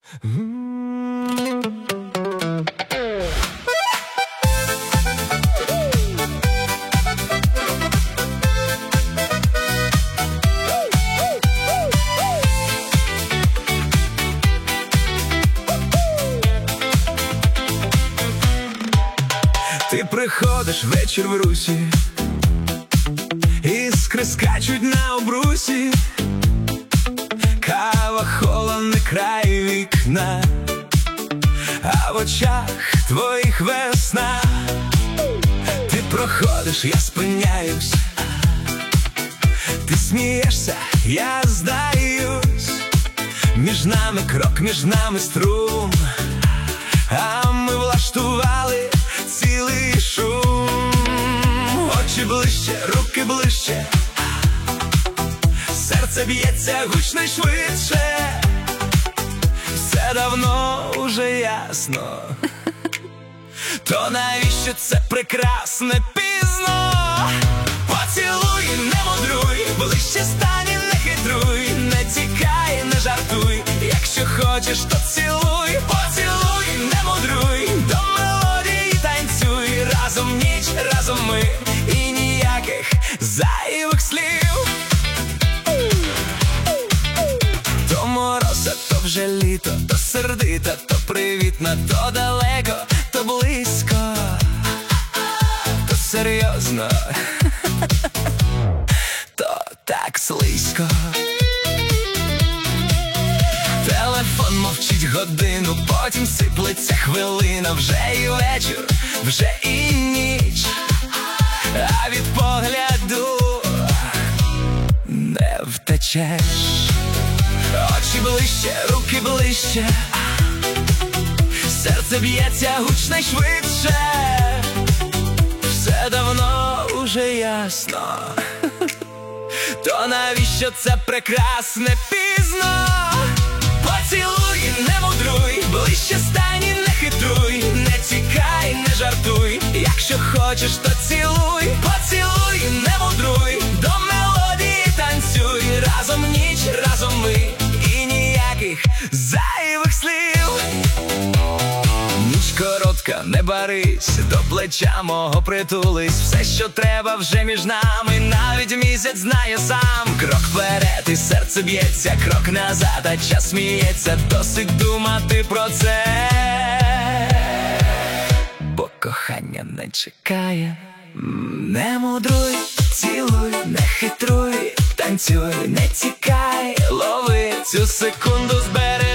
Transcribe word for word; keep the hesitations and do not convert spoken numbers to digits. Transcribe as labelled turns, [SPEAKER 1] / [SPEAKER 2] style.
[SPEAKER 1] Ти приходиш вечір в русі, іскри скачуть на обрусі, кава холодний край вікна, а в очах твоїх весна. Ти проходиш, я спиняюсь, ти смієшся, я здаюсь. Між нами крок, між нами струм, а ми влаштували цілий шум. Очі ближче, руки ближче, серце б'ється гучно й швидше. Все давно уже ясно, то навіщо це прекрасне пізно? Поцілуй, не мудруй, ближче стань і не хитруй, не тікай, не жартуй, якщо хочеш, то цілуй. Поцілуй, не мудруй, до мелодії танцюй, разом ніч, разом ми, і ніяких зайвих слів. То мороза, то вже літо, то сердита, то привітна, то далеко, то близько, то серйозно, то так слизько. Телефон мовчить годину, потім сиплеться хвилина. Вже і вечір, вже і ніч, а від погляду не втечеш. Очі ближче, руки ближче, серце б'ється гучно й швидше. Все давно уже ясно, то навіщо це прекрасне пізно? Поцілуй, не мудруй, ближче стань і не хитруй, не тікай, не жартуй, якщо хочеш, то цілуй. Поцілуй, не мудруй, до мелодії танцюй, разом ніч, разом ми, і ніяких зайвих слів. Ніч коротка, не барись, до плеча мого притулись. Все, що треба, вже між нами, навіть місяць знає сам. Крок вперед і серце б'ється, крок назад, а час сміється. Досить думати про це, бо кохання не чекає. Не мудруй, цілуй, не хитруй, танцюй, не тікай, лови цю секунду, збери.